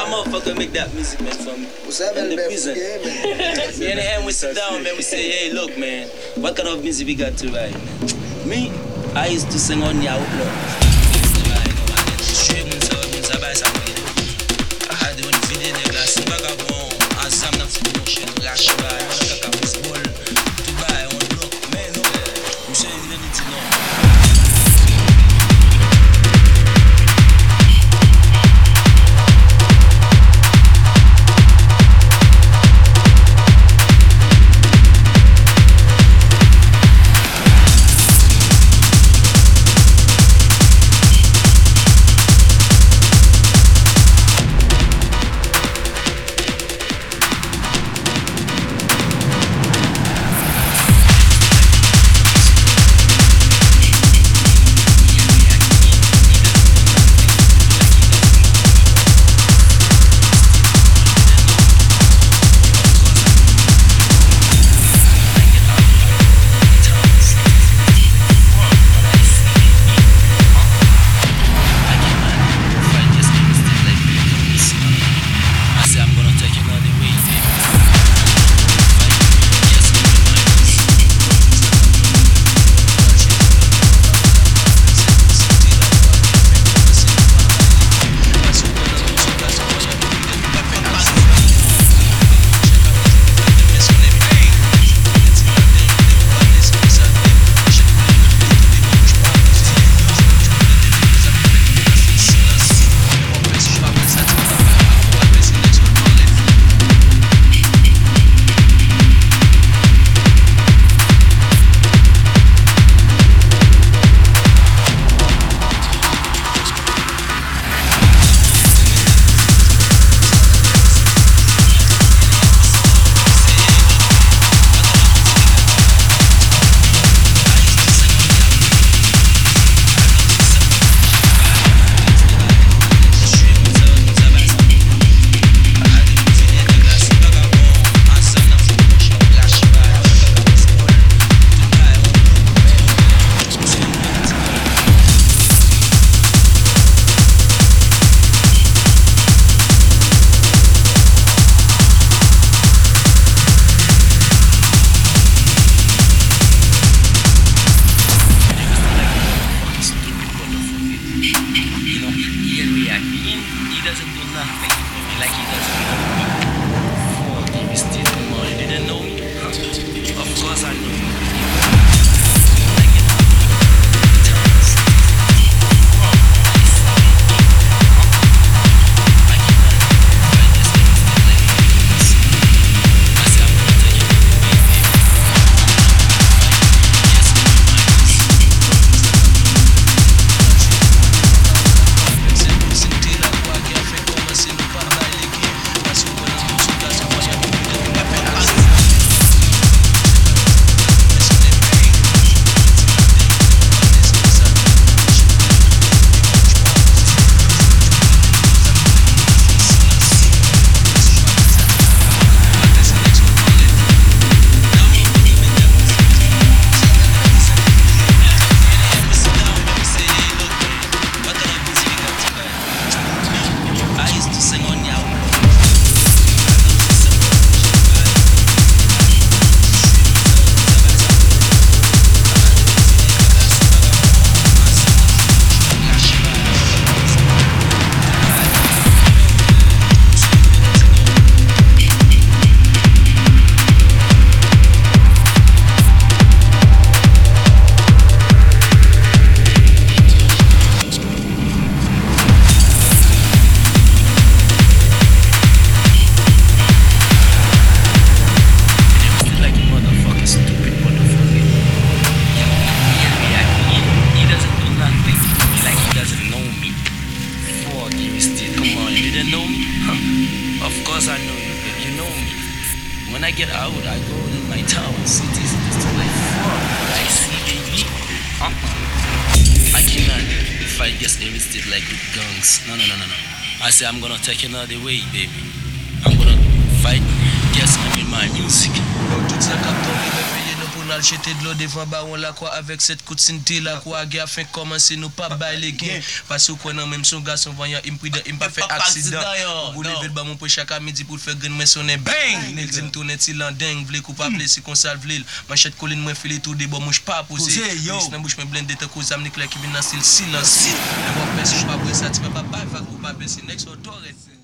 motherfucker make that music, man, from in the prison. Me and him, we sit down, man, we say, hey, look, man, what kind of music we got to write, man? Me, I used to sing on the Outlaw. When I get out, I go in my town, cities, it's like fuck. I see baby. I cannot fight just arrested like with guns. No. I say I'm gonna take another way, baby. I'm gonna fight just with my music. on a jeté de l'eau devant baron la quoi avec cette coup de cinti la quoi gars fin commencer nous pas bailler gain parce que qu'on même son garçon voyant il pas fait accident pour lever le bas pour chaque midi pour faire grain mais sonner bang nèg dit me tourner ti lan dingue vle coup pas blessé comme ça vle manchette colline moi filer tout des bon mouche pas poser dans bouche me blende te cause am Niclair qui vient dans style silence bon personne pas ça tu pas va pas baisser next autorité